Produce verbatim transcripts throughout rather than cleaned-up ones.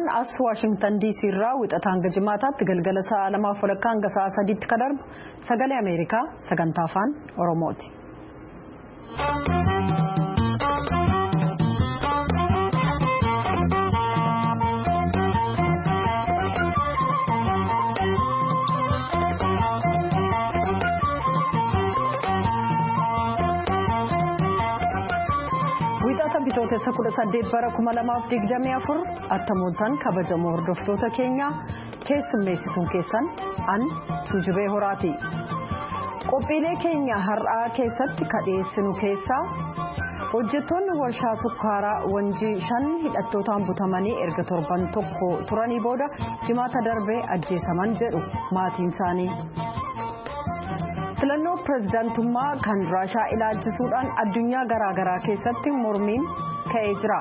as Washington D C irraa wixataan gajimaataatti galgala sa'a lamaaf walakkaa hanga sa'a sadiitti kan darbu sagalee Ameerikaa sagantaa afaan Oromooti. Bitootessa kudha saddeet bara kuma lamaaf digdamii afur attamooltan kabajamoo hordoftoota keenya keessummeessituun keessan an Tuujubee Horaati. Qophiilee keenya har'aa keessatti kadheessinu keessaa hojjettoonni warshaa sukkaaraa wanjii shan hidhattootaan butamanii erga torban tokko turanii booda jimaata darbee ajjeesaman jedhu maatiin isaanii. Filannoo pirezidaantummaa kan Raashaa ilaalchisuudhaan addunyaa garaa garaa keessatti mormiin ka'ee jira.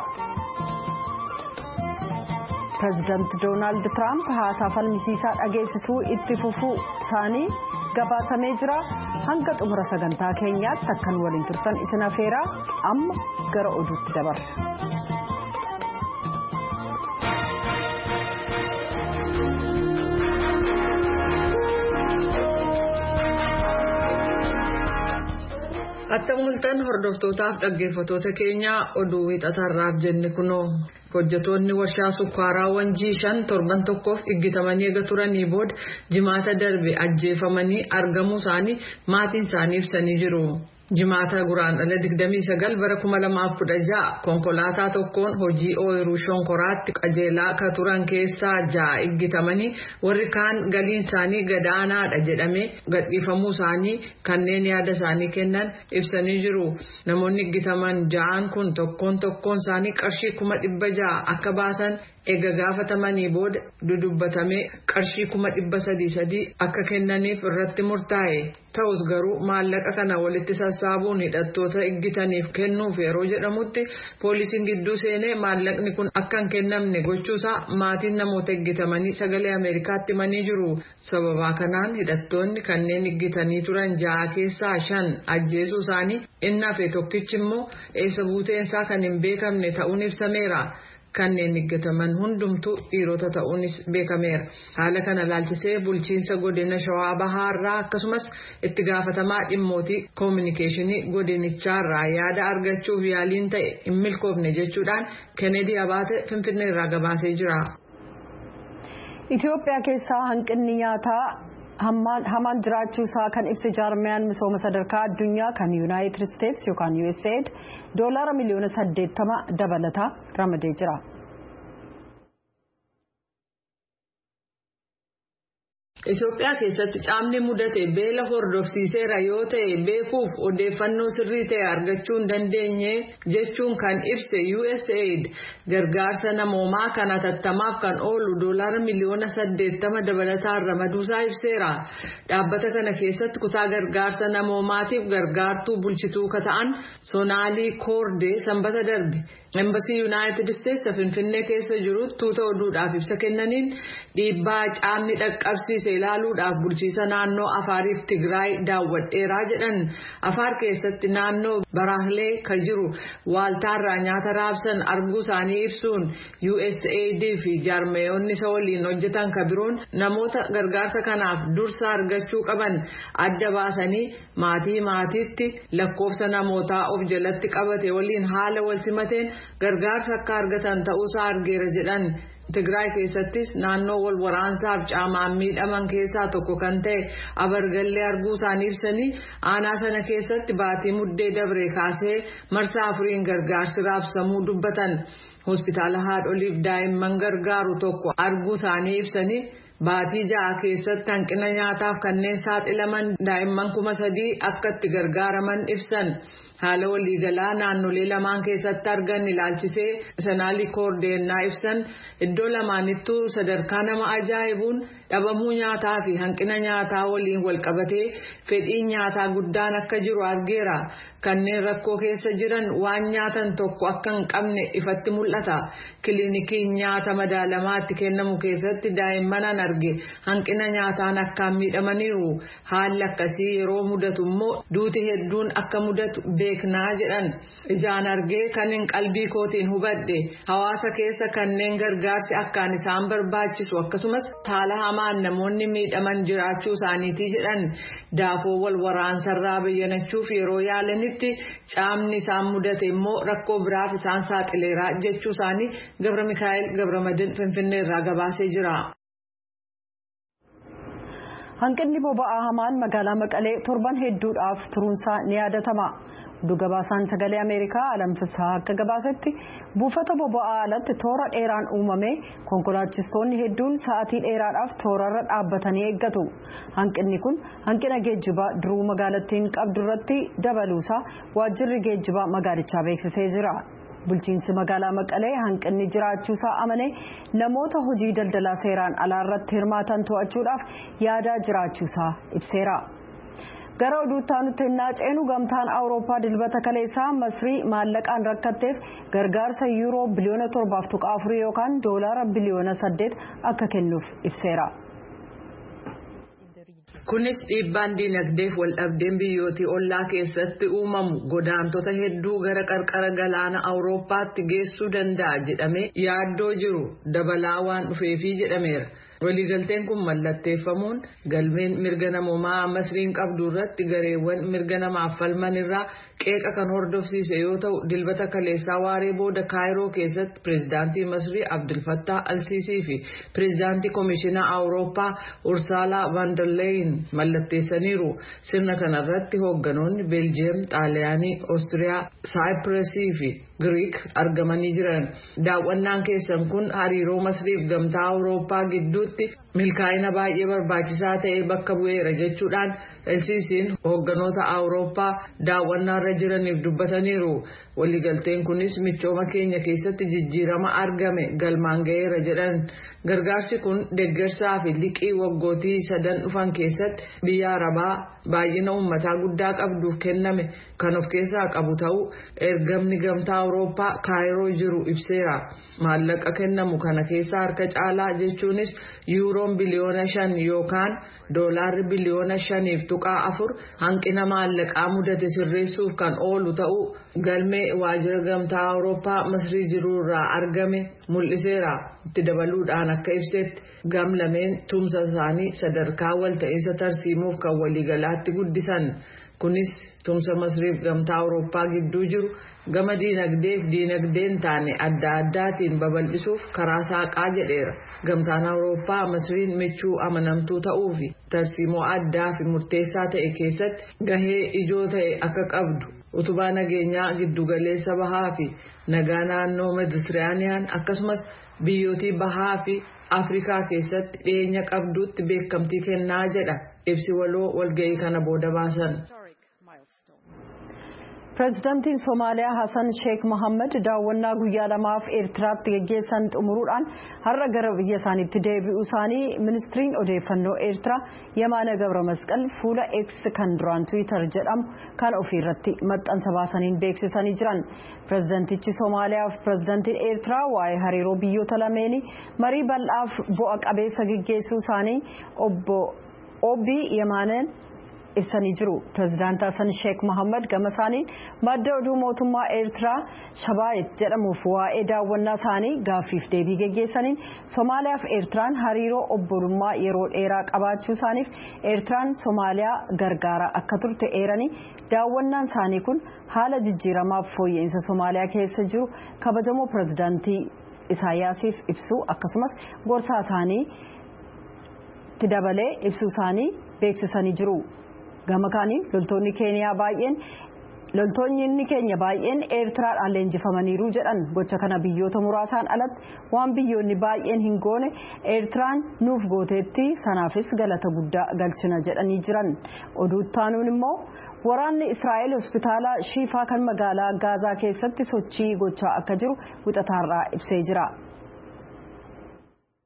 Pirezidaanti Doonaald Tiraamp haasaa falmisiisaa dhageessisuu itti fufuu isaanii gabaasamee jira. Hanga xumura sagantaa keenyaatti akkan waliin turtan isin afeeraa amma gara oduutti dabarra. Attamooltan hordoftootaaf dhaggeeffattoota keenya oduu wixatarraaf jenne kunoo hojjettoonni warshaa sukkaaraa wanjii shan torban tokkoof iggitamanii eega turanii booda jimaata darbe ajjeefamanii argamuu isaanii maatiin isaanii ibsanii jiru. Jimaata guraandhala digdamii sagal bara kuma lamaaf kudha ja'a konkolaataa tokkoon hojii ooyiruu shonkoraatti qajeelaa ka turan keessaa ja'a iggitamanii warri kaan galiin isaanii gadaanaadha jedhamee gadhiifamuu isaanii kanneen yaada isaanii kennan ibsanii jiru. Namoonni iggitaman ja'an kun tokkoon tokkoon isaanii qarshii kuma dhibba ja'a akka baasan eega gaafatamanii booda dudubbatamee qarshii kuma dhibba sadii sadii akka kennaniif irratti murtaa'e. Ta'us garuu maallaqa kana walitti sassaabuun hidhattoota iggitaniif kennuuf yeroo jedhamutti poolisiin gidduu seenee maallaqni kun akka hin kennamne gochuusaa maatiin namoota iggitamanii sagalee Ameerikaatti himanii jiru. Sababa kanaan hidhattoonni kanneen iggitanii turan ja'a keessaa shan ajjeesuu isaanii inni hafe tokkichi immoo eessa buuteensaa kan hin beekamne ta'uun ibsameera. Kanneen iggataman hundumtuu dhiirota ta'uunis beekameera. Haala kana ilaalchisee bulchiinsa godina Shawaa Bahaarraa akkasumas itti gaafatamaa dhimmootii koominikeeshinii godinicharraa yaada argachuuf yaaliin ta'e hin milkoofne jechuudhaan Kennedy Abaate Finfinneerraa gabaasee jira. Itoophiyaa keessaa hanqinni nyaataa hamaan jiraachuu isaa kan ibse jaarmiyaan misooma sadarkaa addunyaa kan Yuunaayitid Isteets yookaan U S A I D doolaara miliyoona saddeettama dabalataa ramadee jira. Itoophiyaa keessatti caamni mudate beela hordofsiiseera yoo ta'e beekuuf odeeffannoo sirrii ta'e argachuu hin dandeenye jechuun kan ibse U S A I D gargaarsa namoomaa kan hatattamaaf kan oolu doolaara miliyoona saddeettama dabalataan ramaduusaa ibseera. Dhaabbata kana keessatti kutaa gargaarsa namoomaatiif gargaartuu bulchituu ka ta'an Sonaalii Koordee sanbata darbe Embassy United States Finfinnee keessa jirutti tuuta oduudhaaf ibsa kennaniin dhiibbaa caamni dhaqqabsiise ilaaluudhaaf bulchiisa naannoo Afaariif Tigraay daawwadheeraa jedhan. Afaar keessatti naannoo Baraahilee ka jiru waaltaarraa nyaata raabsan arguu isaanii ibsuun U S A I D fi jaarmeeyonni isa waliin hojjetan ka biroon namoota gargaarsa kanaaf dursa argachuu qaban adda baasanii maatii maatiitti lakkoofsa namootaa of jalatti qabate waliin haala wal simateen gargaarsa akka argatan ta'uusaa argeera jedhan. Tigraay keessattis naannoo wal waraansaaf caamaan miidhaman keessaa tokko kan ta'e Abargallee arguu isaanii ibsanii aanaa sana keessatti baatii muddee dabre kaasee marsaa afuriin gargaarsi raabsamuu dubbatan. Hospitaala haadholiif daa'imman gargaaru tokko arguu isaanii ibsanii baatii ja'a keessatti hanqina nyaataaf kanneen saaxilaman daa'imman kuma sadii akka itti gargaaraman ibsan. Haala waliigalaa naannolee lamaan keessatti argan ilaalchisee Sonaalii Koordeenaa ibsan iddoo lamaanittuu sadarkaa nama ajaa'ibuun dhabamuu nyaataa fi hanqina nyaataa waliin walqabatee fedhiin nyaataa guddaan akka jiru argeera. Kanneen rakkoo keessa jiran waan nyaatan tokko akka hin qabne ifatti mul'ata. Kiliinikiin nyaata madaalamaatti kennamu keessatti daa'imman arge hanqina nyaataan akkaan miidhamaniiru. Haalli akkasii yeroo mudatu immoo duuti hedduun akka mudatu beeknaa jedhan. Ijaan argee kanneen qalbii kootiin hubadhe hawaasa keessa kanneen gargaarsi akkaan isaan barbaachisu akkasumas haala hamaan namoonni miidhaman jiraachuu isaaniitii jedhan. Daafoo wal waraansarraa bayyanachuuf yeroo yaalanitti caamni isaan mudate immoo rakkoo biraaf isaan saaxileera jechuu isaanii Gabra Mikaa'el Gabramadin Finfinneerraa gabaasee jira. Hanqinni boba'aa hamaan magaalaa Maqalee torban hedduudhaaf turuunsaa ni yaadatama. Dhugabaasaan sagalee Ameerikaa Alamfisaa akka gabaasetti buufata boba'aa alatti toora dheeraan uumame konkolaachistoonni hedduun sa'aatii dheeraadhaaf toorarra dhaabbatanii eeggatu. Hanqinni kun hanqina geejjibaa duruu magaalattiin qabdu irratti dabaluusaa waajjirri geejjibaa magaalichaa beeksisee jira. Bulchiinsi magaalaa Maqalee hanqinni jiraachuusaa amane namoota hojii daldalaa seeraan alaa irratti hirmaatan to'achuudhaaf yaadaa jiraachuusaa ibseera. Gara oduutti nuti naaceenu gamtaan Awurooppaa dilbata kaleessaa Masrii maallaqaan rakkatteef gargaarsa yuuroo biliyoona torbaaf tuqaa afurii yookaan doolaara biliyoona saddeet akka kennuuf ibseera. Kunis dhiibbaan diinagdeef wal dhabdeen biyyootii ollaa keessatti uumamu godaantota hedduu gara qarqara galaana Awurooppaatti geessuu danda'a jedhamee yaaddoo jiru dabalaa waan dhufeefii jedhameera. Waliigalteen kun mallatteeffamuun galmeen mirga namoomaa Masriin qabdu irratti gareewwan mirga namaaf falman irraa qeeqa kan hordofsiise yoo ta'u dilbata kaleessaa waaree booda Kaayiroo keessatti pireezidaantii Masrii Abdul Fattah Al-Siisii fi pireezidaantii Komishinaa Awurooppaa Ursula von der Leyen mallatteessaniiru. Sirna kanarratti hoogganoonni Beeljiyeem, Xaaliyaanii, Oostiriyaa, Saayipireesii fi Giriik argamanii jiran. Daawwannaan keessan kun hariiroo Masriif gamtaa Awurooppaa gidduutti milkaa'ina baay'ee barbaachisaa ta'e bakka bu'eera jechuudhaan Al-Siisiin hoogganoota Awurooppaa daawwannaarra jiraniif dubbataniiru. Waliigalteen kunis michooma keenya keessatti jijjiirama argame galmaan ga'eera jedhan. Gargaarsi kun deeggarsaa fi liqii waggootii sadan dhufan keessatti biyya Arabaa baay'ina uummataa guddaa qabduuf kenname kan of keessaa qabu ta'uu ergamni gamtaa Awurooppaa Kaayiroo jiru ibseera. Maallaqa kennamu kana keessaa harka caalaa jechuunis yuuroon biliyoona shan yookaan doolaarri biliyoona shaniif tuqaa afur hanqina maallaqaa mudate sirreessuuf kan oolu ta'uu galmee waajjira gamtaa Awurooppaa Masrii jiruurraa argame mul'iseera. Itti dabaluudhaan akka ibsetti gamlameen tumsa isaanii sadarkaa walta'iinsa tarsiimuuf kan waliigalaatti guddisan. Kunis tumsa Masriif gamtaa Awurooppaa gidduu jiru gama diinagdeef diinagdeen taane adda addaatiin babal'isuuf karaa saaqaa jedheera. Gamtaan Awurooppaa Masriin michuu amanamtuu ta'uu fi tarsiimoo addaa fi murteessaa ta'e keessatti gahee ijoo ta'e akka qabdu utubaa nageenyaa giddugaleessa bahaa fi nagaa naannoo Meditiraaniyaan akkasumas biyyootii bahaa fi Afrikaa keessatti dhiyeenya qabduutti beekamtii kennaa jedha ibsi waloo walga'ii kana booda baasan. Pireezidaantiin Somaaliyaa Hassan Sheikh Mohammed daawwannaa guyyaa lamaaf Eertiraatti geggeessan xumuruudhaan har'a gara biyya isaaniitti deebi'uu isaanii ministiriin odeeffannoo Eertiraa Yemaana Gabra Masqal fuula X kan duraan Twitter jedhamu kan ofiirratti maxxansa baasaniin beeksisanii jiran. Pireezidaantichi Somaaliyaa fi pireezidaantiin Eertiraa waa'ee hariiroo biyyoota lameenii marii bal'aaf bu'a qabeessa geggeessuu isaanii obbo Obii Yemaaneen ibsanii jiru. Pireezidaantii Hassan Sheikh Mohammed gama isaanii madda oduu mootummaa Eertiraa Shabaayit jedhamuuf waa'ee daawwannaa isaanii gaaffiif deebii geggeessaniin Somaaliyaa fi Eertiraan hariiroo obbolummaa yeroo dheeraa qabaachuu isaaniif Eertiraan Somaaliyaa gargaaraa akka turte eeranii daawwannaan isaanii kun haala jijjiiramaaf fooyya'insa Somaaliyaa keessa jiru kabajamoo pireezidaantii Isaayyaasiif ibsuu akkasumas gorsaa isaanii itti dabalee ibsuu isaanii beeksisanii jiru. Gama kaaniin loltoonni Keeniyaa baay'een loltoonni keenya baay'een Eertiraadhaan leenjifamaniiru jedhan. Gocha kana biyyoota muraasaan alatti waan biyyoonni baay'een hin goone Eertiraan nuuf gooteetti sanaafis galata guddaa galchina jedhanii jiran. Oduuttaanuun immoo waraanni Israa'el hospitaala Shiifaa kan magaalaa Gaazaa keessatti sochii gochaa akka jiru wixataarraa ibsee jira.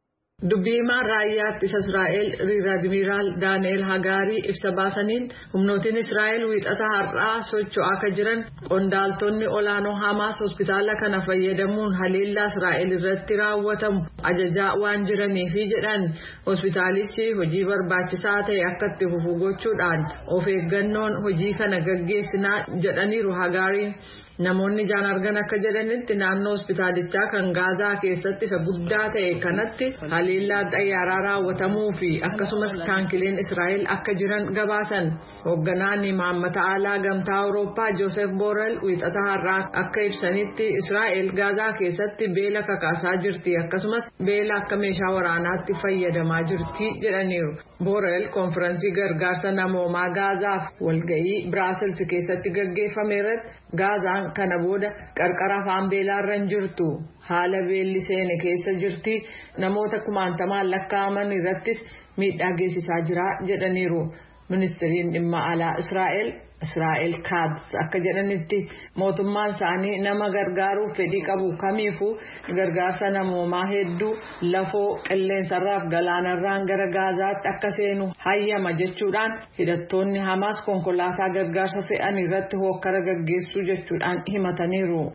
Dubbiimaan raayyaa ittisa Israa'el Riir Admiraal Daani'eel Hagaarii ibsa baasaniin humnootiin Israa'el wiixata har'aa socho'aa akka jiran qondaaltonni olaanoo Hamaas hospitaala kana fayyadamuun haleellaa Israa'el irratti raawwatamu ajajaa waan jiraniif jedhan hospitaalichi hojii barbaachisaa ta'e akka itti fufu gochuudhaan of eeggannoon hojii kana gaggeessinaa jedhaniiru Hagaariin. Namoonni jaan argan akka jedhanitti naannoo hospitaalichaa kan Gaazaa keessatti isa guddaa ta'e kanatti haleellaa xayyaaraa raawwatamuu fi akkasumas taankileen Israa'el akka jiran gabaasan. Hoogganaan imaammata alaa gamtaa Awurooppaa Joosef Borrell wiixata har'aa akka ibsanitti Israa'el Gaazaa keessatti beela kakaasaa jirti akkasumas beela akka meeshaa waraanaatti fayyadamaa jirti jedhaniiru. Borrell konfiraansii gargaarsa namoomaa Gaazaaf walga'ii Biraasels keessatti gaggeeffame irratti Gaazaan kana booda qarqara afaan beelaarra jirtu haala beelli seene keessa jirti namoota kumaantamaan lakkaa'aman irrattis miidhaa geessisaa jira jedhaniiru. Ministeeriin dhimma alaa Israa'el Israa'el Kaatz akka jedhanitti mootummaan isaanii nama gargaaruuf fedhii qabu kamiifuu gargaarsa namoomaa hedduu lafoo qilleensarraaf galaanarraan gara Gaazaatti akka seenu hayyama jechuudhaan hidhattoonni Hamaas konkolaataa gargaarsa fe'an irratti hokkara gaggeessuu jechuudhaan himataniiru.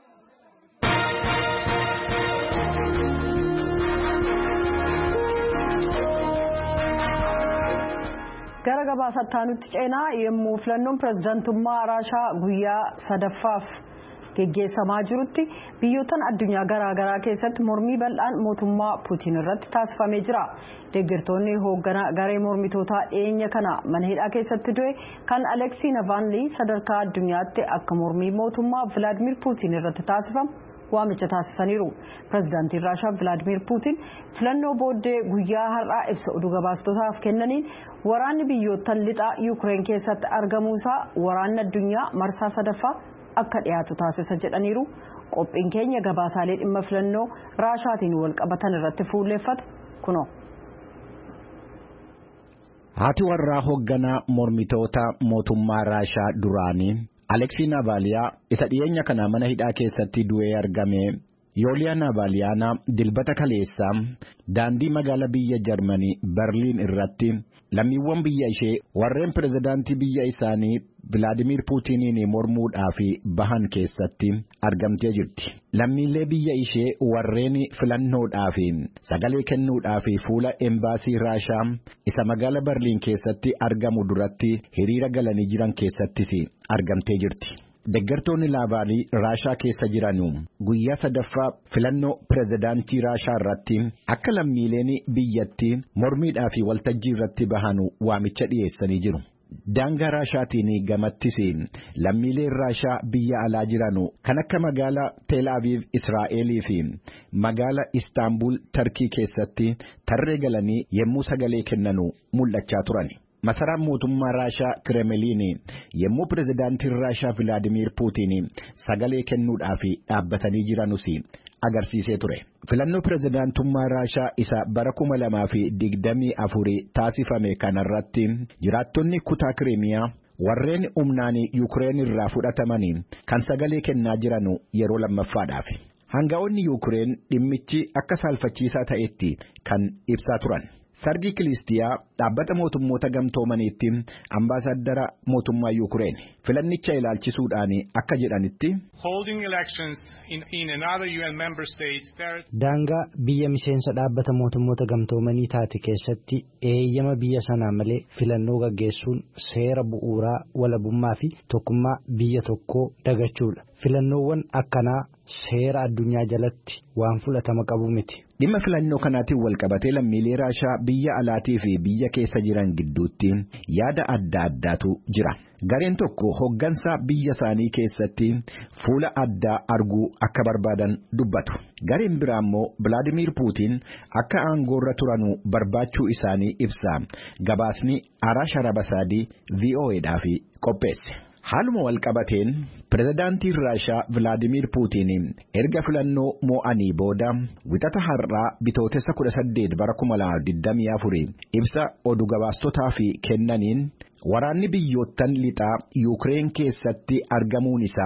gara gabaasataanutti ceenaa yemmuu filannoon pirezidaantummaa Raashaa guyyaa sadaffaaf geggeessamaa jirutti biyyoottan addunyaa garaagaraa keessatti mormii bal'aan mootummaa Puutiin irratti taasifamee jira. Deeggartoonni hoogganaa garee mormitootaa dhiyeenya kana mana hidhaa keessatti du'e kan Aleksii Navalnii sadarkaa addunyaatti akka mormii mootummaa Vilaadimir Puutiin irratti taasifamu waamicha taasisaniiru. Pirezidaantiin Raashaa Vilaadimir Puutiin filannoo booddee guyyaa har'aa ibsa oduu gabaastotaaf kennaniin waraanni biyyoottan lixaa Yuukireen keessatti argamuusaa waraanni addunyaa marsaa sadaffaa akka dhiyaatu taasisa jedhaniiru. Qophiin keenya gabaasaalee dhimma filannoo Raashaatiin wal qabatan irratti fuulleeffata kunoo. Haati warraa hoogganaa mormitoota mootummaa Raashaa duraanii Aleksii Navalniyaa isa dhiyeenya kana mana hidhaa keessatti du'ee argame. Yooliyaa Navalniyaa dilbata kaleessaa daandii magaalaa biyya Jarmanii Berliin irratti lammiiwwan biyya ishee warreen pirezidaantii biyya isaanii Vilaadimir Puutiniin mormuudhaaf bahan keessatti argamtee jirti. Lammiilee biyya ishee warreen filannoodhaaf sagalee kennuudhaaf fuula embaasii Raashaa isa magaalaa Berliin keessatti argamu duratti hiriira galanii jiran keessattis argamtee jirti. Deeggartoonni Navalnii Raashaa keessa jiranu guyyaa sadaffaa filannoo pirezidaantii Raashaa irratti akka lammiileen biyyattii mormiidhaaf waltajjii irratti bahanu waamicha dhiyeessanii jiru. Daangaa Raashaatiin gamattis lammiileen Raashaa biyya alaa jiranu kan akka magaalaa Teel Aviv Israa'elii fi magaalaa Istaanbul Turkii keessatti tarree galanii yemmuu sagalee kennanu mul'achaa turan. Masaraan mootummaa Raashaa Kremliin yemmuu pirezidaantiin Raashaa Vilaadimir Puutiin sagalee kennuudhaaf dhaabbatanii jiranus agarsiisee ture. Filannoo pirezidaantummaa Raashaa isa bara kuma lamaa fi digdamii afurii taasifame kanarratti jiraattonni kutaa Kiriimiyaa warreen humnaan Yuukireen irraa fudhatamanii kan sagalee kennaa jiranu yeroo lammaffaadhaaf. Hanga'oonni Yuukireen dhimmichi akka saalfachiisaa ta'etti kan ibsaa turan. Sargii Kilistiyaa dhaabbata mootummoota gamtoomaniitti ambaasaddara mootummaa Yuukireen filannicha ilaalchisuudhaan akka jedhanitti daangaa biyya miseensa dhaabbata mootummoota gamtoomanii taate keessatti eeyyama biyya sanaa malee filannoo gaggeessuun seera bu'uuraa walabummaa fi tokkummaa biyya tokkoo dagachuudha. Filannoowwan akkanaa seera addunyaa jalatti waan fudhatama qabu miti. Dhimma filannoo kanaatiin wal qabatee lammiilee Raashaa biyya alaatii fi biyya keessa jiran gidduutti yaada adda addaatu jira. Gareen tokko hoggansa biyya isaanii keessatti fuula addaa arguu akka barbaadan dubbatu. Gareen biraa immoo Vilaadimir Puutiin akka aangoorra turanu barbaachuu isaanii ibsa. Gabaasni Arash Arabasaadii V O Eedhaaf qopheesse. Haaluma wal qabateen pirezidaantiin Raashaa Vilaadimir Puutiin erga filannoo mo'anii booda wixata har'aa bitootessa kudha saddeet bara kuma lama digdamii afurii ibsa oduu gabaastotaaf kennaniin waraanni biyyoottan lixaa Yuukireen keessatti argamuun isaa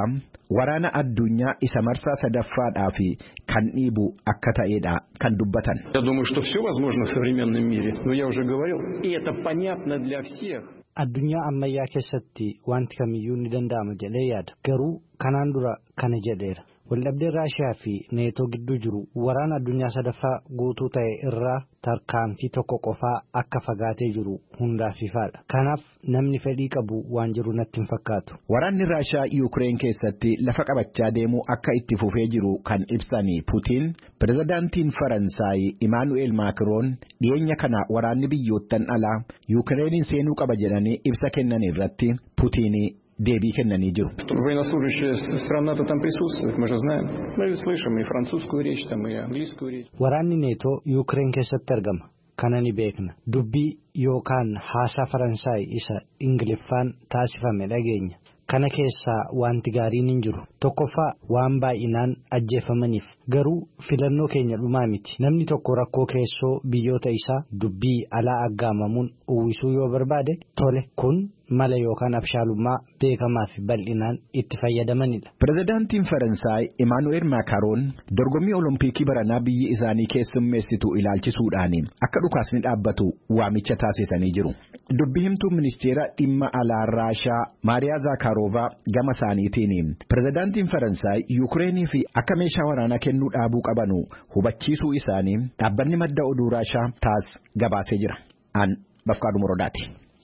waraana addunyaa isa marsaa sadaffaadhaa fi kan dhiibu akka ta'edha kan dubbatan. Я думаю, что все возможно в современном мире, но я уже говорил, и это понятно для всех. Addunyaa ammayyaa keessatti wanti kamiyyuu ni danda'ama jedhee yaada. Garuu kanaan dura kana jedheera. Waldhabdeen Raashiyaa fi Neetoo gidduu jiru waraana addunyaa sadaffaa guutuu ta'e irraa tarkaanfii tokko qofaa akka fagaatee jiru hundaaf ifaadha. Kanaaf namni fedhii qabu waan jiru natti hin fakkaatu. Waraanni Raashiyaa Yuukireen keessatti lafa qabachaa deemuu akka itti fufee jiru kan ibsanii Putiin, pirezidaantiin Faransaay Imaanu'eel Maakiroon dhiyeenya kana waraanni biyyoottan alaa Yuukireeniin seenuu qaba jedhanii ibsa kennan irratti Putiin deebii kennanii jiru. Военнослужащая страна-то там присутствует, мы же знаем. Мы слышим и французскую речь, там, и английскую речь. Waraanni Neetoo Yuukireen keessatti argama. Kana ni beekna. Dubbii yookaan haasaa Faransaay isa Ingiliffaan taasifame dhageenya. Kana keessaa wanti gaariin hin jiru. Tokkoffaa waan baay'inaan ajjeefamaniif. Garuu filannoo keenya dhumaa miti. Namni tokko rakkoo keessoo biyyoota isaa dubbii alaa aggaamamuun uwwisuu yoo barbaade tole kun mala yookaan abshaalummaa beekamaa fi bal'inaan itti fayyadamanidha. Pirezidaantiin Faransaay Imaanu'eel Maakiroon dorgommii Olompikii baranaa biyyi isaanii keessummeessitu ilaalchisuudhaan akka dhukaasni dhaabbatu waamicha taasisanii jiru. Dubbii himtuu ministeera dhimma alaa Raashiyaa Maariyaa Zaakaaroovaa gama isaaniitiin pirezidaantiin Faransaay Yuukireenii fi akka meeshaa waraanaa kennuu dhaabuu qabanu hubachiisuu isaanii dhaabbanni madda oduu Raashiyaa taas gabaasee jira. An Bafqaaduu Morodaati.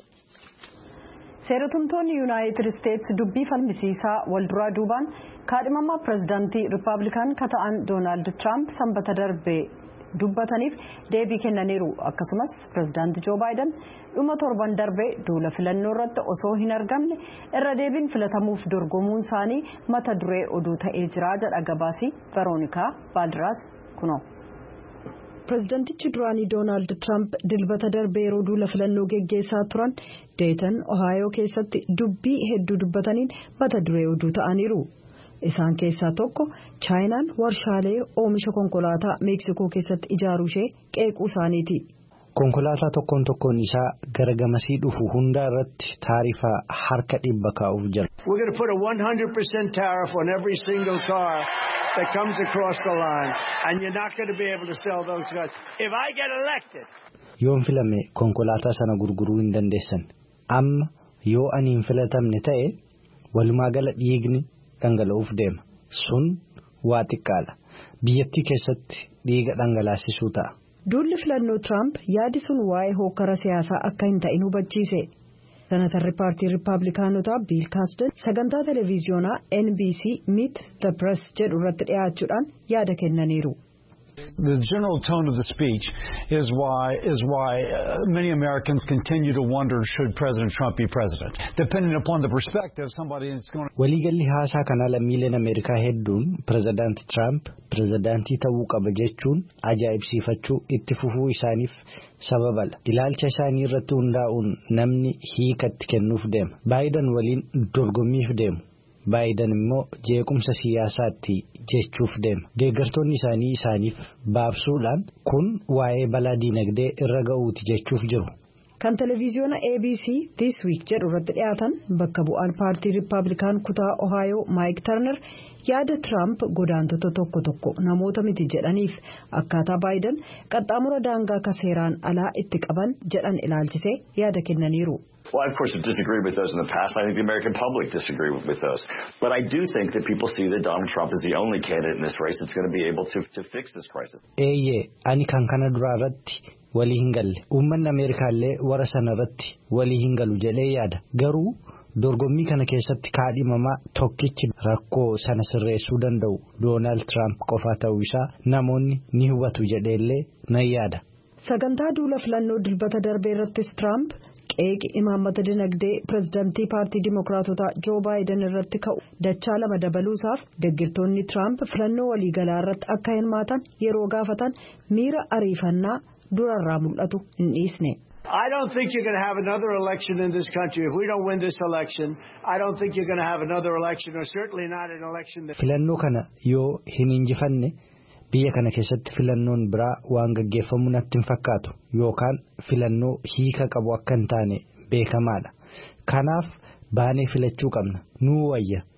Seeratumtoonni Yuunaayitid Isteetsi dubbii falmisiisaa walduraa duubaan kaadhimamaa pirezidaantii Rippaabilikaan kan ta'an Doonaald Tiraamp sanbata darbee dubbataniif deebii kennaniiru. Akkasumas pirezidaantii Joo Baayiden dhuma torban darbee duula filannoo irratti osoo hin argamne irra deebiin filatamuuf dorgomuun isaanii mata duree oduu ta'ee jira jedha gabaasii Veroonikaa Baaldiraas kunoo. Pirezidaantichi duraanii Doonaald Tiraamp dilbata darbee yeroo duula filannoo geggeessaa turan Deetan Ohaayoo keessatti dubbii hedduu dubbataniin mata duree oduu ta'aniiru. Isaan keessaa tokko Chaayinaan warshaalee oomisha konkolaataa Meeksikoo keessatti ijaaruu ishee qeequu isaaniiti. Konkolaataa tokkoon tokkoon isaa gara gamasii dhufu hunda irratti taarifa harka dhibba kaa'uuf jira. We're going to put a one hundred percent tariff on every single car that comes across the line, and you're not going to be able to sell those cars. If I get elected, yoon filame konkolaataa sana gurguruu hin dandeessan. Amma yoo ani hin filatamne ta'e walumaa gala dhiigni dhangala'uuf deema. Sun waa xiqqaadha. Biyyattii keessatti dhiiga dhangalaasisuu ta'a. Duulli filannoo Tiraamp yaadi sun waa'ee hokkara siyaasaa akka hin ta'in hubachiise. Senatarri paartii Rippaabilikaanotaa Biil Kaasden sagantaa televiziyoonaa N B C Meet the Press jedhu irratti dhiyaachuudhaan yaada kennaniiru. The general tone of the speech is why is why uh, many Americans continue to wonder should President Trump be president. Depending upon the perspective, somebody is going to. Waliigalli haasaa kanaa lammiileen Ameerikaa hedduun pirezidaanti Trump pirezidaantii ta'uu qaba jechuun ajaa'ibsiifachuu itti fufuu isaaniif sababala. Ilaalcha isaanii irratti hundaa'uun namni hiikatti kennuuf deema. Baayiden waliin dorgommiif deemu. Baayiden immoo jeequmsa siyaasaatti jechuuf deema. Deeggartoonni isaanii isaaniif baabsuudhaan kun waa'ee balaa diinagdee irra ga'uuti jechuuf jiru. Kan televiziyoona A B C This Week jedhu irratti dhiyaatan bakka bu'aan paartii Rippaabilikaan kutaa Ohaayoo Maayik Tarner yaada Tiraamp godaantota tokko tokko namoota miti jedhaniif akkaataa Baayiden qaxxaamura daangaa ka seeraan alaa itti qaban jedhan ilaalchisee yaada kennaniiru. Well, I, of course, have disagreed with those in the past. I think the American public disagree with those. But I do think that people see that Donald Trump is the only candidate in this race that's going to be able to, to fix this crisis. Eeyyee, ani kan kana duraa irratti walii hin galle. Uummanni Ameerikaallee warra sana irratti walii hin galu jedhee yaada. Garuu dorgommii kana keessatti kaadhimamaa tokkichi rakkoo sana sirreessuu danda'u Doonaald Tiraamp qofaa ta'uu isaa namoonni ni hubatu jedheellee nan yaada. Sagantaa duula filannoo dilbata darbee irrattis Tiraamp qeeqi imaammata dinagdee pirezidaantii paartii Dimookiraatotaa Joo Baayiden irratti ka'u dachaa lama dabaluusaaf deeggartoonni Tiraamp filannoo waliigalaa irratti akka hirmaatan yeroo gaafatan miira ariifannaa durarraa mul'atu hin dhiisne. I don't think you're going to have another election in this country. If we don't win this election, I don't think you're going to have another election, or certainly not an election that. Filannoo kana yoo hin injifanne biyya kana keessatti filannoon biraa waan gaggeeffamu natti hin fakkaatu yookaan filannoo hiika qabu akka hin taane beekamaadha. Kanaaf baanee filachuu qabna. Nuu wayya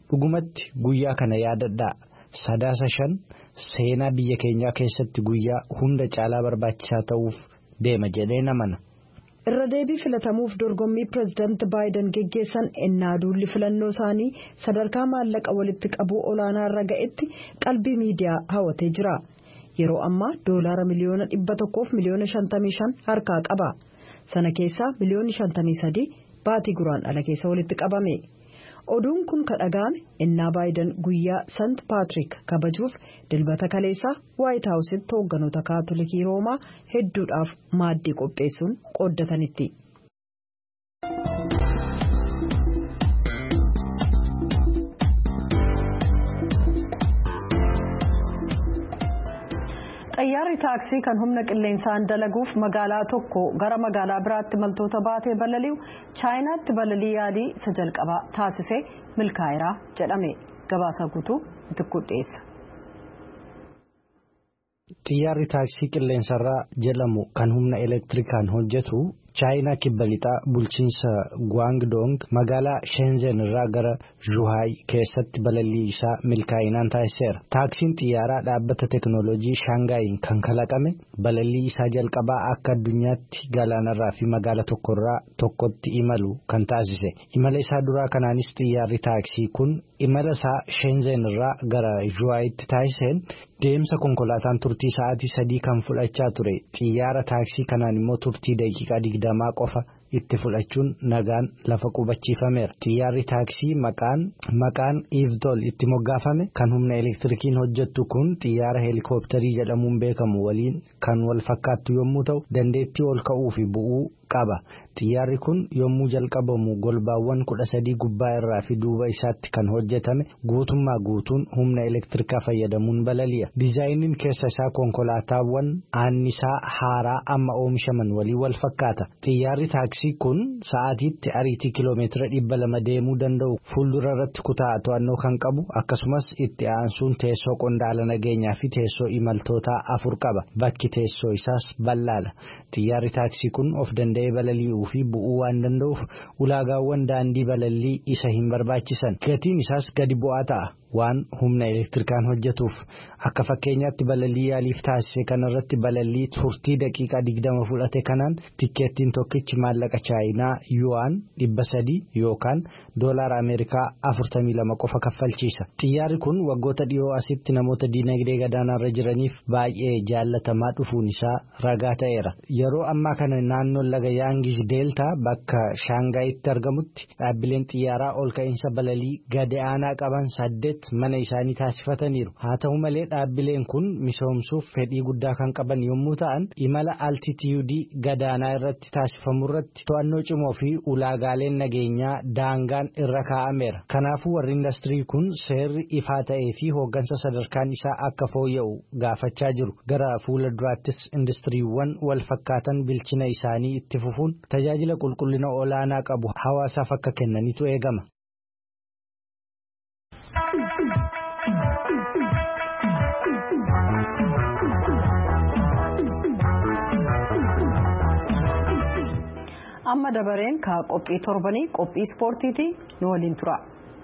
dhugumatti guyyaa kana yaadadhaa sadaasa shan seenaa biyya keenyaa keessatti guyyaa hunda caalaa barbaachisaa ta'uuf deema jedhee namana. irra deebii filatamuuf dorgommii pireezidaanti baayiden geggeessan ennaa duulli filannoo isaanii sadarkaa maallaqa walitti qabuu olaanaa irra ga'etti qalbii miidiyaa hawwatee jira. yeroo ammaa doolaara miliyoona dhibba tokkoof miliyoona shantamii shan harkaa qaba. sana keessaa miliyoonni shantamii sadii baatii guraandhala keessa walitti qabame. oduun kun kadhaga'ame ennaa baayiden guyyaa sant paatrik kabajuuf dilbata kaleessaa waayit haawusitti hoogganoota kaatolikii roomaa hedduudhaaf maaddii qopheessuun qooddatanitti. xayyaarri taaksii kan humna qilleensaan dalaguuf magaalaa tokko gara magaalaa biraatti imaltoota baatee balali'u chaayinaatti balalii yaalii isa jalqabaa taasisee milkaa'eera jedhame. gabaasa guutuu itti dhiyeessa. xiyyaarri taaksii qilleensarraa jedhamu kan humna elektirikaan hojjetu chaayinaa kibba lixaa bulchiinsa guwaangdoong magaalaa shenzhen irraa gara zhuhaay keessatti balalii isaa milkaa'inaan taasiseera. taaksiin xiyyaaraa dhaabbata teekinooloojii shaangaayin kan kalaqame balalii isaa jalqabaa akka addunyaatti galaanarraa fi magaalaa tokkorraa tokkotti imalu kan taasise. imala isaa duraa kanaanis xiyyaarri taaksii kun imala isaa shenzhen irraa gara zhuhaayitti taasiseen deemsa konkolaataan turtii sa'aatii sadii kan fudhachaa ture. xiyyaara taaksii kanaan immoo turtii daqiiqaa digdamaa qofa itti fudhachuun nagaan lafa qubachiifameera. xiyyaarri taaksii maqaan maqaan iivdol itti moggaafame kan humna elektirikiin hojjettu kun xiyyaara heelikooptarii jedhamuun beekamu waliin kan wal fakkaattu yommuu ta'u dandeettii ol ka'uu fi bu'uu qaba. xiyyaarri kun yommuu jalqabamu golbaawwan kudha sadii gubbaa irraa fi duuba isaatti kan hojjetame guutummaa guutuun humna elektirikaa fayyadamuun balali'a. diizaayiniin keessa isaa konkolaataawwan annisaa haaraa amma oomishaman waliin wal fakkaata. xiyyaarri taaksii kun sa'aatiitti ariitii kiloomeetira dhibba lama deemuu danda'u fuuldura irratti kutaa to'annoo kan qabu akkasumas itti aansuun teessoo qondaala nageenyaa fi teessoo imaltootaa afur qaba. bakki teessoo isaas bal'aadha. xiyyaarri taaksii kun of danda'ee balali'uu fi bu'uu waan danda'uuf ulaagaawwan daandii balallii isa hin barbaachisan. gatiin isaas gadi bu'aa ta'a waan humna elektirikaan hojjetuuf. akka fakkeenyaatti balallii yaaliif taasise kanarratti balallii turtii daqiiqaa digdama fudhate kanaan tikkeettiin tokkichi maallaqa chaayinaa yuwaan dhibba sadii yookaan doolaara ameerikaa afurtamii lama qofa kaffalchiisa. xiyyaarri kun waggoota dhiyoo asitti namoota diinagdee gadaanaarra jiraniif baay'ee jaallatamaa dhufuun isaa ragaa ta'eera. yeroo ammaa kana naannoo laga yaangish deeltaa bakka shaangaayitti argamutti dhaabbileen xiyyaaraa ol ka'iinsa balalii gadi aanaa qaban saddeet mana isaanii taasifataniiru. haa ta'u malee dhaabbileen kun misoomsuuf fedhii guddaa kan qaban yommuu ta'an imala altitiyuudii gadaanaa irratti taasifamu irratti to'annoo cimoo fi ulaagaaleen nageenyaa daangaan irra kaa'ameera. kanaafuu warri indastirii kun seerri ifaa ta'ee fi hooggansa sadarkaan isaa akka fooyya'u gaafachaa jiru. gara fuula duraattis indastiriiwwan wal fakkaatan bilchina isaanii itti fufuun tajaajila qulqullina olaanaa qabu hawaasaaf akka kennanitu eegama. amma dabareen ka qophii torbanii qophii ispoortiiti nu waliin tura.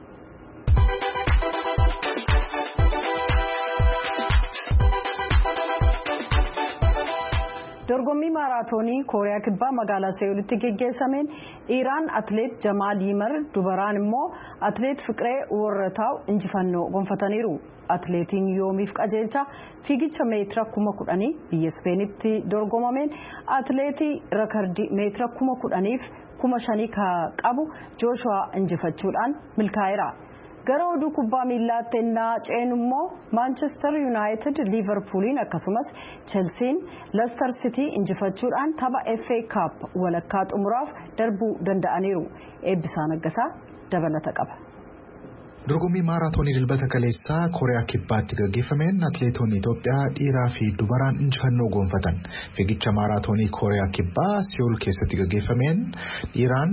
dorgommii maaraatoonii kooriyaa kibbaa magaalaa seewulitti geggeessameen dhiiraan atleet jamaal yimar dubaraan immoo atleet fiqiree warrataaw injifannoo gonfataniiru. atleetiin yoomiif qajeelcha fiigicha meetira kuma kudhanii biyya ispeenitti dorgomameen atleetii rakardii meetira kuma kudhaniif kuma shanii qabu jooshuwaa injifachuudhaan milkaa'eera. gara oduu kubbaa miillaatti ennaa ceenu immoo maanchestar yuunaayitid liivarpuuliin akkasumas cheelsiin leestar sitii injifachuudhaan tapha F A kaap walakkaa xumuraaf darbuu danda'aniiru. eebbisaa naggasaa dabalata qaba. dorgommii maaraatoonii dilbata kaleessaa kooriyaa kibbaatti gaggeeffameen atleetonni Itoophiyaa dhiiraa fi dubaraan injifannoo gonfatan. fiigicha maaraatoonii kooriyaa kibbaa Seewul keessatti gaggeeffameen dhiiraan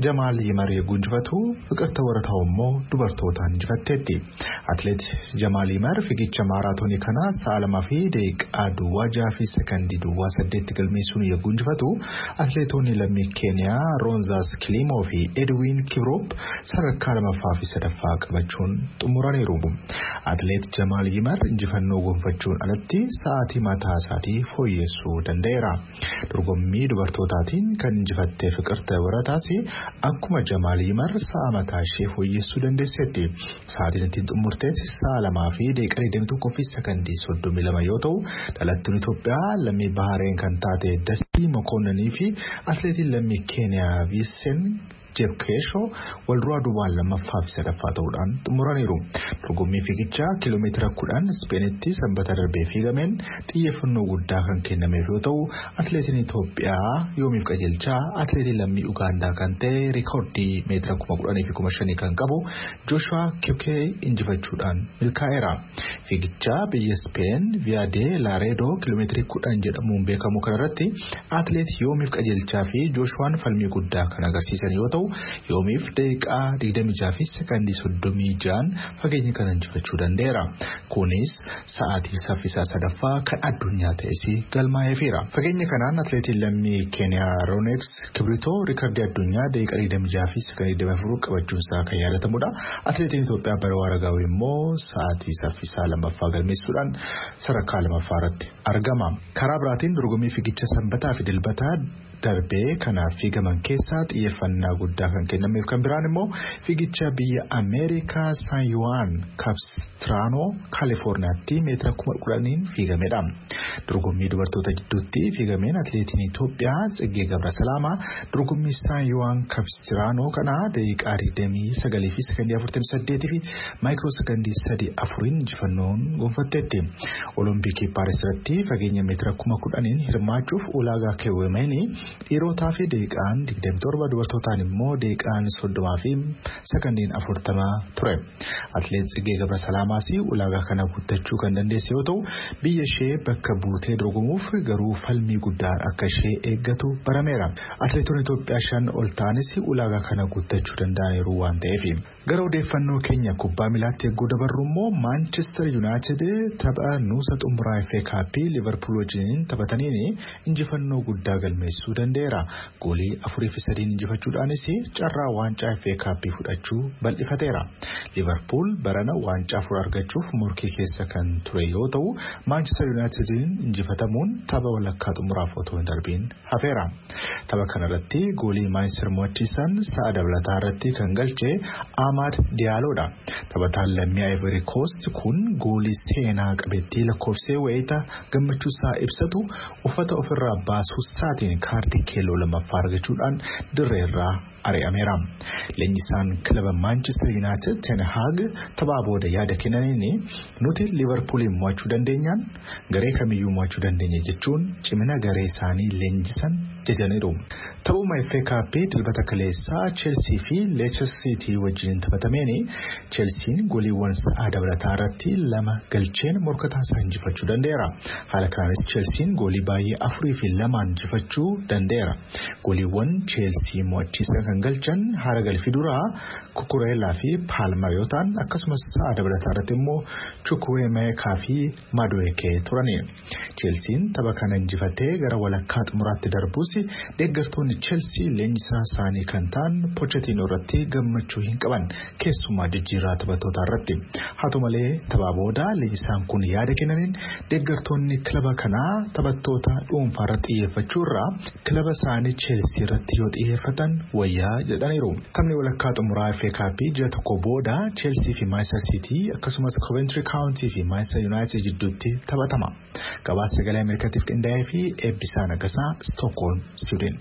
Jamaal Yimar yogguu injifatu Fiqirta Warataa immoo dubartootaan injifatteetti. Atileet Jamaal Yimar fiigicha maaraatoonii kana sa'a lamaa fi daqiiqaa duwwaa jaha fi sekondii duwwaa saddeetti galmeessuun yogguu injifatu atileetonni lammii Keeniyaa Roonzaas Kilimoo fi Edwin Kiprop sadarkaa lamaffaa fi sadaffaa qabachuun xumuraniiru. Atileet Jamaal Yimar injifannoo gonfachuun alatti sa'aatii mataa isaatii fooyyessuu danda'eera. Dorgommii dubartootaatiin kan injifattee Fiqirta Warataas akkuma Jamaal Yimar sa'a mataa ishee fooyyessuu dandeesseetti. Sa'aatiin ittiin xumurtees sa'a lamaa fi daqiiqaa digdamii tokkoo fi sekondii soddomii lama yoo ta'u dhalattuun Itoophiyaa lammii Bahareen kan taate Dastii Mokoonnanii fi atileetiin lammii Keeniyaa Viisen Jebkeeshoo walduraa duubaan lammaffaa fi sadaffaa ta'uudhaan xumuraniiru. Dorgommii fiigichaa kiiloomeetira kudhan Ispeenitti sanbata darbee fiigameen xiyyeeffannoo guddaa kan kennameef yoo ta'u atileetiin Itoophiyaa yoomiif qajeelchaa atileetiin lammii Ugaandaa kan ta'e riikoordii meetira kuma kudhanii fi kuma shanii kan qabu Joshua Kipkee injifachuudhaan milkaa'eera. Fiigichaa biyya Ispeen Viyaadee Laareedoo kiiloomeetirii kudhan jedhamuun beekamu kanarratti atileet yoomiif qajeelchaa fi Joshuwaan falmii guddaa kan agarsiisan yoo ta'u yoomiif daqiiqaa digdamii jaha fi sekondii soddomii jahaan fageenya kana injifachuu danda'eera. Kunis sa'aatii saffisaa sadaffaa kan addunyaa ta'es galmaa'eefira. Fageenya kanaan atileetiin lammii Keeniyaa Roonex Kibritoo riikardii addunyaa daqiiqaa digdamii jaha fi sekondii digdamii afur qabachuunsaa kan yaadatamudha. Atileetiin Itoophiyaa Barawaa Ragaawii immoo sa'aatii saffisaa lammaffaa galmeessuudhaan sadarkaa lammaffaa irratti argama. Karaa biraatiin dorgommii fiigicha sanbataa fi dilbataa darbee kanaaf fiigaman keessaa xiyyeeffannaa guddaa kan kennameef kan biraan immoo fiigicha biyya Ameerikaa San Yuan Capistrano Kaalifoorniyaatti meetira kuma kudhaniin fiigamedha. Dorgommii dubartoota gidduutti fiigameen atileetiin Itoophiyaa Tsiggee Gabrasalaama dorgommii San Yuan Capistrano kana daqiiqaa digdamii sagalii fi sekondii afurtamii saddeetii fi maayikiroo sekondii sadii afuriin injifannoon gonfatteetti. Olompikii Paaris irratti fageenya meetira kuma kudhaniin hirmaachuuf ulaagaa keewwameen dhiirotaa fi daqiiqaan digdamii torba dubartootaan immoo daqiiqaan soddomaa fi sekondiin afurtamaa ture. Atileet Tsiggee Gabrasalaamaas ulaagaa kana guuttachuu kan dandeesse yoo ta'u biyya ishee bakka buutee dorgomuuf garuu falmii guddaan akka ishee eeggatu barameera. Atileetonni Itoophiyaa shan ol ta'anis ulaagaa kana guuttachuu danda'aniiru waan ta'eef. Gara odeeffannoo keenya kubbaa miilaatti eeguu dabarru immoo Manchester United tapha nuusa xumuraa F A Kaappii Liverpool wajjin taphataniin injifannoo guddaa galmeessuu danda'eera. Goolii afurii fi sadiin injifachuudhaanis carraa waancaa F A Kaappii fudhachuu bal'ifateera. Liverpool barana waancaa afur argachuuf morkii keessa kan ture yoo ta'u Manchester Unitedin injifatamuun tapha walakkaa xumuraaf otoo hin darbiin hafeera. Tapha kanarratti goolii Manchester mo'achiisan sa'a dabalataa irratti kan galche Amad Dialloodha. Taphataan lammii Ivory Coast kun goolii seenaa qabeettii lakkoofsee wayita gammachuusaa ibsatu uffata ofirraa baasuu isaatiin kaardii keelloo lammaffaa argachuudhaan dirree irraa ari'ameera. Leenjisaan kilaba Manchester United Ten Hag taphaa booda yaada kennaniin nuti Liverpoolin mo'achuu dandeenyaan garee kamiyyuu mo'achuu dandeenya jechuun cimina garee isaanii leenjisan jajaniiru. Taphuma F A Kaappii dilbata kaleessaa Chelsea fi Leicester City wajjin taphatameen Chelsean gooliiwwan sa'a dabalataa irratti lama galcheen morkataa isaa injifachuu danda'eera. Haala kanaanis Chelsean goolii baay'ee afurii fi lamaan injifachuu danda'eera. Gooliiwwan Chelsea mo'achiisan kan galchan haara galfii duraa Kukureelaa fi Palmer yoo ta'an akkasumas sa'a dabalataa irratti immoo Chukwuemeka fi Madueke turani. Chelsean tapha kana injifatee gara walakkaa xumuraatti darbus deeggartoonni Chelsea leenjisaa isaanii kan ta'an Pochettino irratti gammachuu hin qaban keessumaa jijjiirraa taphattoota irratti. Haa ta'u malee taphaa booda leenjisaan kun yaada kennaniin deeggartoonni kilaba kanaa taphattoota dhuunfaa irratti xiyyeeffachuu irraa kilaba isaanii Chelsea irratti yoo xiyyeeffatan wayyaa jedhaniiru. Taphni walakkaa xumuraa F A Kaappii ji'a tokko booda Chelsea fi Manchester City akkasumas Coventry County fi Manchester United jidduutti taphatama. Gabaasa sagalee Ameerikaatiif qindaa'ee fi eebbisaa nagasaa Stockholm, Sweden.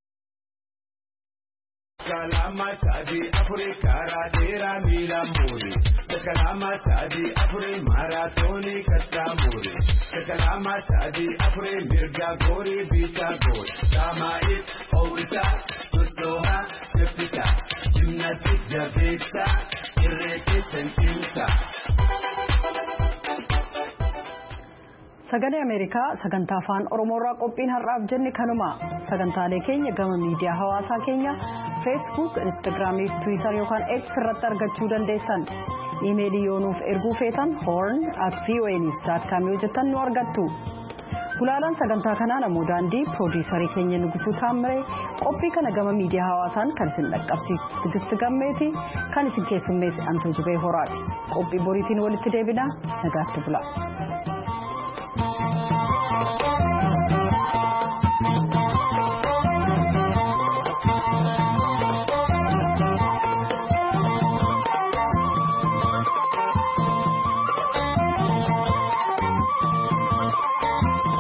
Kalama sadi Afrika radera milamuri. Kalama sadi Afri maratoni katamuri. Kalama sadi Afri mirga gori bita gori. Sama it owisa susoha sepita. Gymnastic javesta irreke sentimta. Sagalee Ameerikaa sagantaa afaan Oromoo irraa qophiin har'aaf jenne kanuma. Sagantaalee keenya gama miidiyaa hawaasaa keenya Facebook, Instagram fi Twitter yookaan X irratti argachuu dandeessan. Iimeelii yoo nuuf erguu feetan horn at v o a news dot com yoo jettan nu argattu. Gulaalaan sagantaa kanaa namoo daandii pirooduusarii keenya Nugusuu Taamiree qophii kana gama miidiyaa hawaasaan kan isin dhaqqabsiisu Tigisti Gammeeti kan isin keessummeessu Antuu Jubee Horaati. Qophii boriitiin walitti deebina nagaatti bula.